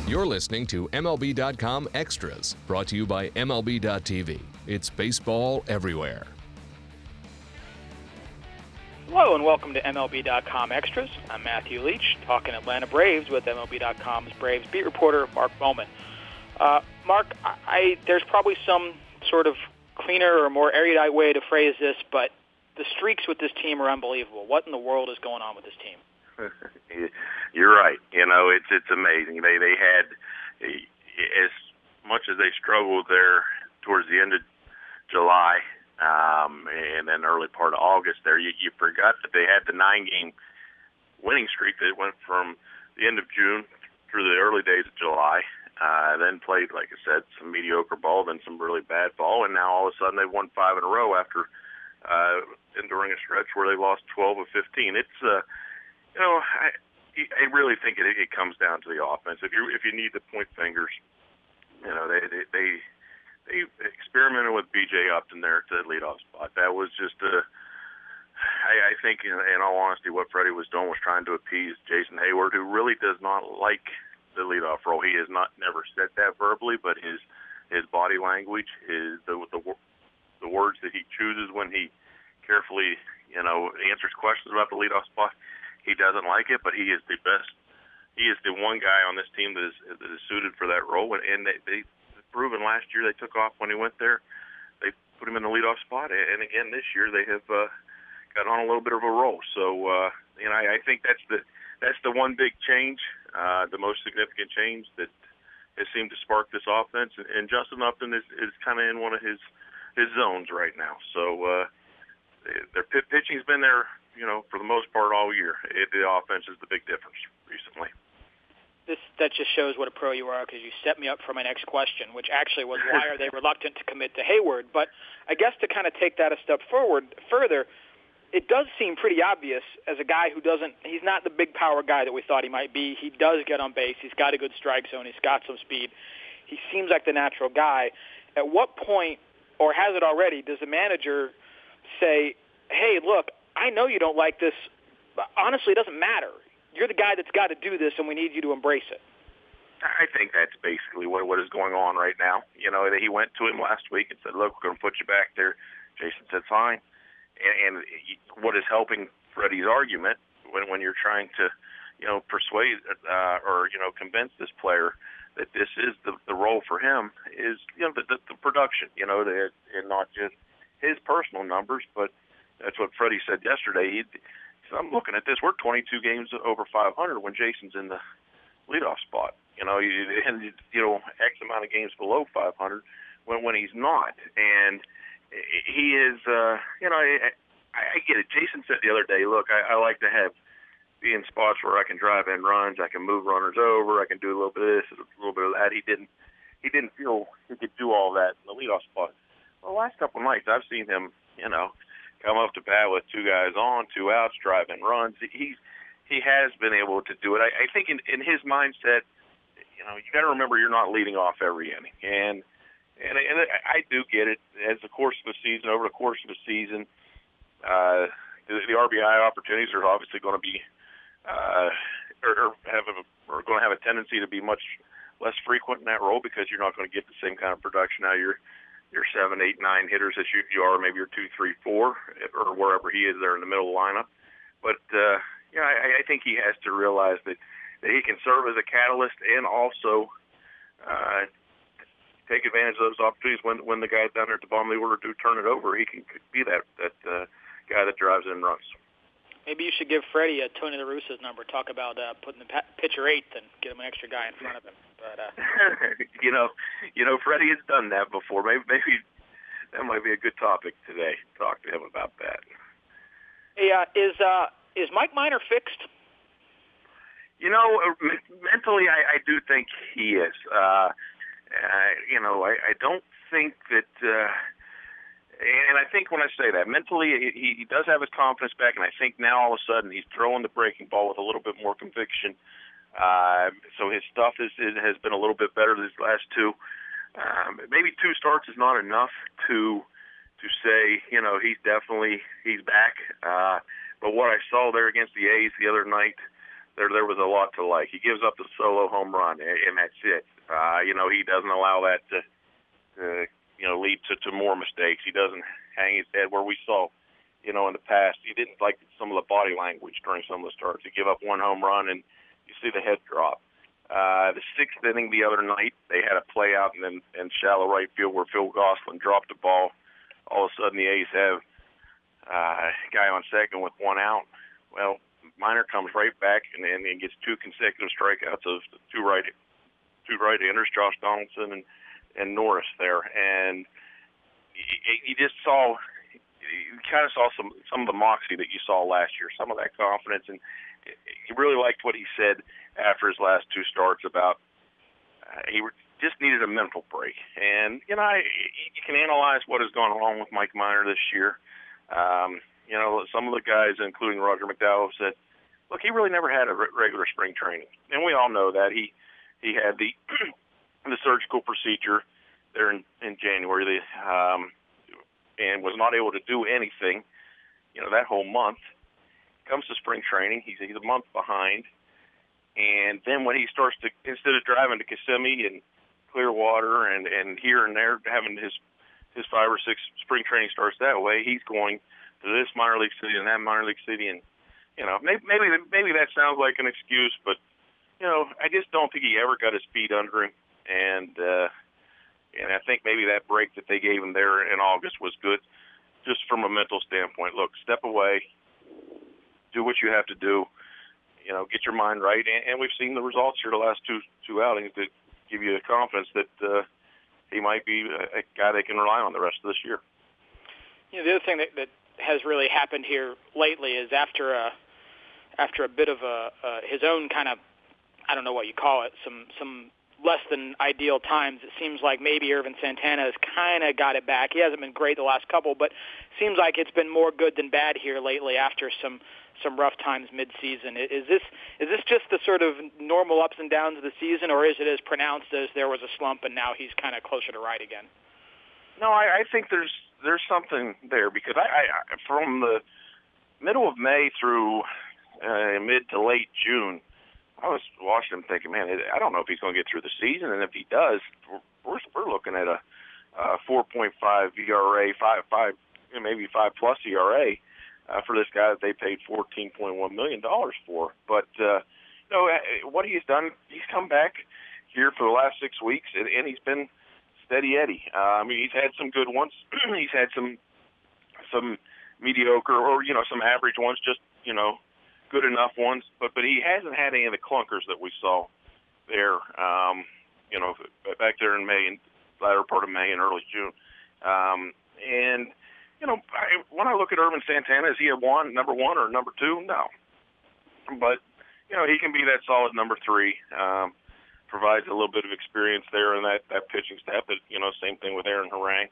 You're listening to MLB.com Extras, brought to you by MLB.tv. It's baseball everywhere. Hello and welcome to MLB.com Extras. I'm Matthew Leach, talking Atlanta Braves with MLB.com's Braves beat reporter Mark Bowman. Mark, there's probably some sort of cleaner or more erudite way to phrase this, but the streaks with this team are unbelievable. What in the world is going on with this team? You're right. You know, it's amazing. They had, as much as they struggled there towards the end of July and then early part of August there, you forgot that they had the 9-game winning streak that went from the end of June through the early days of July, then played, like I said, some mediocre ball, then some really bad ball, and now all of a sudden they've won 5 in a row after during a stretch where they lost 12 of 15. It's you know, I really think it comes down to the offense. If you need to point fingers, you know, they experimented with B.J. Upton there at the leadoff spot. That was just I think, in all honesty, what Freddie was doing was trying to appease Jason Heyward, who really does not like the leadoff role. He has never said that verbally, but his body language, the words that he chooses when he carefully, you know, answers questions about the leadoff spot. He doesn't like it, but he is the best. He is the one guy on this team that is suited for that role. And they've proven last year they took off when he went there. They put him in the leadoff spot, and again this year they have got on a little bit of a roll. So you know, I think that's the one big change, the most significant change that has seemed to spark this offense. And Justin Upton is kind of in one of his zones right now. So their pitching's been there, you know, for the most part all year. The offense is the big difference recently. That just shows what a pro you are, because you set me up for my next question, which actually was why are they reluctant to commit to Heyward? But I guess to kind of take that a step further, it does seem pretty obvious as a guy he's not the big power guy that we thought he might be. He does get on base. He's got a good strike zone. He's got some speed. He seems like the natural guy. At what point, or has it already, does the manager say, hey, look, I know you don't like this, but honestly, it doesn't matter. You're the guy that's got to do this, and we need you to embrace it? I think that's basically what is going on right now. You know, he went to him last week and said, look, we're going to put you back there. Jason said, fine. And what is helping Freddie's argument when you're trying to, you know, persuade or, you know, convince this player that this is the role for him is, you know, the production, you know, and not just his personal numbers, but that's what Freddie said yesterday. He said, I'm looking at this. We're 22 games over 500 when Jason's in the leadoff spot. You know, X amount of games below 500 when he's not. And he is, you know, I get it. Jason said the other day, look, I like to be in spots where I can drive in runs, I can move runners over, I can do a little bit of this, a little bit of that. He didn't feel he could do all that in the leadoff spot. Well, the last couple of nights I've seen him, you know, come up to bat with 2 guys on, 2 outs, driving runs. He has been able to do it. I think in his mindset, you know, you got to remember you're not leading off every inning, and I do get it. As the course of the season, over the course of the season, the RBI opportunities are obviously going to be are going to have a tendency to be much less frequent in that role because you're not going to get the same kind of production out of your 7, 8, 9 hitters as you are, maybe your 2, 3, 4, or wherever he is there in the middle of the lineup. But yeah, I think he has to realize that he can serve as a catalyst and also take advantage of those opportunities when the guys down there at the bottom of the order do turn it over. He can be that guy that drives in runs. Maybe you should give Freddie a Tony La Russa's number. Talk about putting the pitcher 8th and get him an extra guy in front of him. But you know, Freddie has done that before. Maybe that might be a good topic today. Talk to him about that. Hey, is Mike Minor fixed? You know, mentally, I do think he is. You know, I don't think that. And I think when I say that, mentally, he does have his confidence back, and I think now all of a sudden he's throwing the breaking ball with a little bit more conviction. So his stuff has been a little bit better these last 2. Maybe 2 starts is not enough to say, you know, he's back. But what I saw there against the A's the other night, there was a lot to like. He gives up the solo home run, and that's it. He doesn't allow that to lead to more mistakes. He doesn't hang his head where we saw, in the past. He didn't like some of the body language during some of the starts. He give up one home run, and you see the head drop. The sixth inning the other night, they had a play out in shallow right field where Phil Gosselin dropped the ball. All of a sudden, the A's have a guy on second with one out. Well, Minor comes right back and gets two consecutive strikeouts of two right-handers, Josh Donaldson and Norris there. And you just saw, you kind of saw some of the moxie that you saw last year, some of that confidence. And you really liked what he said after his last two starts about he just needed a mental break. And, you can analyze what has gone wrong with Mike Minor this year. Some of the guys, including Roger McDowell, said, look, he really never had a regular spring training. And we all know that. He had the the surgical procedure there in January and was not able to do anything, that whole month. Comes to spring training, he's a month behind. And then when he starts to, instead of driving to Kissimmee and Clearwater and here and there, having his 5 or 6 spring training starts that way, he's going to this minor league city and that minor league city, and maybe that sounds like an excuse, but I just don't think he ever got his feet under him, and I think maybe that break that they gave him there in August was good, just from a mental standpoint. Look, step away, do what you have to do, get your mind right, and we've seen the results here the last two outings that give you the confidence that he might be a guy they can rely on the rest of this year. The other thing that has really happened here lately is after a bit of his own kind of, I don't know what you call it, some less than ideal times, it seems like maybe Irvin Santana has kind of got it back. He hasn't been great the last couple, but seems like it's been more good than bad here lately after some rough times mid-season. Is this just the sort of normal ups and downs of the season, or is it as pronounced as there was a slump and now he's kind of closer to right again? No, I think there's something there, because I from the middle of May through mid to late June, I was watching him thinking, man, I don't know if he's going to get through the season, and if he does, we're looking at a 4.5 ERA, 5 maybe 5+ ERA for this guy that they paid $14.1 million for. But what he's done, he's come back here for the last 6 weeks, and he's been steady Eddie. He's had some good ones. He's had some mediocre or some average ones, just good enough ones. But he hasn't had any of the clunkers that we saw there. Back there in May and latter part of May and early June. When I look at Irvin Santana, is he number one or number two? No. But he can be that solid number 3. Provides a little bit of experience there in that pitching staff. But same thing with Aaron Harang.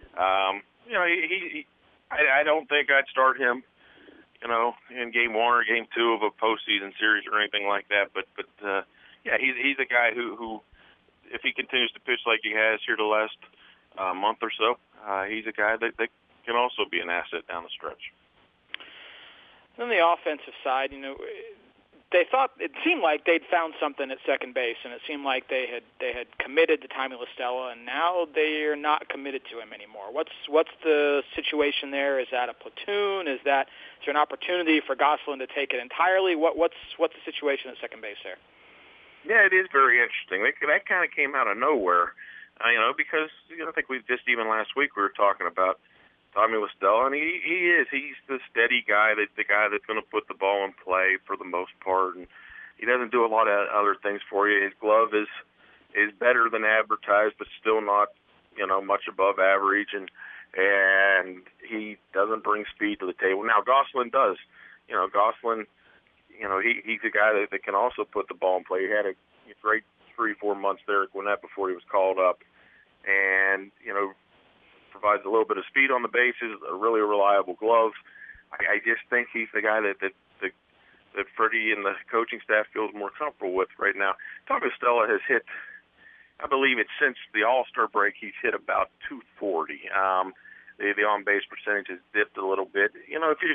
I don't think I'd start him, in game 1 or game 2 of a postseason series or anything like that. But he's a guy who, if he continues to pitch like he has here the last month or so, he's a guy that can also be an asset down the stretch. On the offensive side, they thought, it seemed like they'd found something at second base, and it seemed like they had committed to Tommy La Stella, and now they're not committed to him anymore. What's the situation there? Is that a platoon? Is there an opportunity for Gosselin to take it entirely? What's the situation at second base there? Yeah, it is very interesting. That kind of came out of nowhere, because I think even last week we were talking about Tommy La Stella, and he's the steady guy, the guy that's going to put the ball in play for the most part, and he doesn't do a lot of other things for you. His glove is better than advertised, but still not much above average, and he doesn't bring speed to the table. Now Gosselin does. Gosselin, he's a guy that can also put the ball in play. He had a great 3-4 months there at Gwinnett before he was called up, and provides a little bit of speed on the bases, a really reliable glove. I just think he's the guy that Freddie and the coaching staff feels more comfortable with right now. Tommy La Stella has hit, I believe it's since the All-Star break, he's hit about 240. The on-base percentage has dipped a little bit. If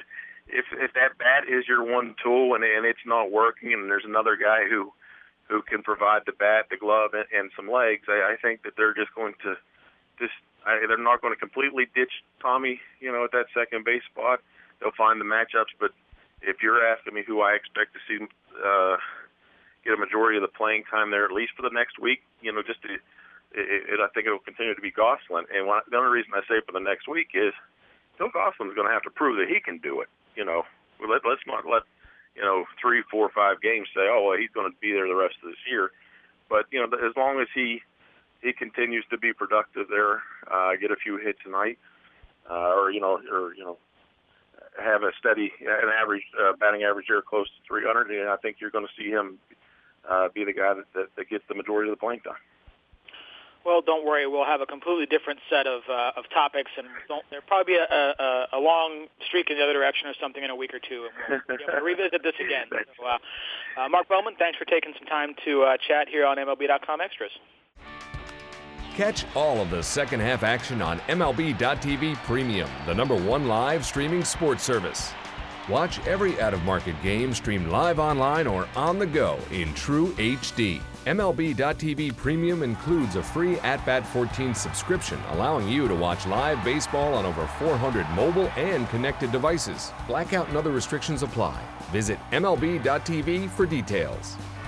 if that bat is your one tool and it's not working, and there's another guy who can provide the bat, the glove, and some legs, I think that they're just going to they're not going to completely ditch Tommy, at that second base spot. They'll find the matchups, but if you're asking me who I expect to see get a majority of the playing time there, at least for the next week, I think it'll continue to be Gosselin. And the only reason I say for the next week is Phil Gosselin's going to have to prove that he can do it. Let's not let 3, 4, 5 games say, oh, well, he's going to be there the rest of this year. But as long as he continues to be productive there, get a few hits a night, or have a steady batting average there close to 300, and I think you're going to see him be the guy that gets the majority of the playing time. Well, don't worry. We'll have a completely different set of topics, and there'll probably be a long streak in the other direction or something in a week or two, and we'll revisit this again. So, Mark Bowman, thanks for taking some time to chat here on MLB.com Extras. Catch all of the second half action on MLB.tv Premium, the #1 live streaming sports service. Watch every out-of-market game streamed live online or on the go in true HD. MLB.tv Premium includes a free At-Bat 14 subscription, allowing you to watch live baseball on over 400 mobile and connected devices. Blackout and other restrictions apply. Visit MLB.tv for details.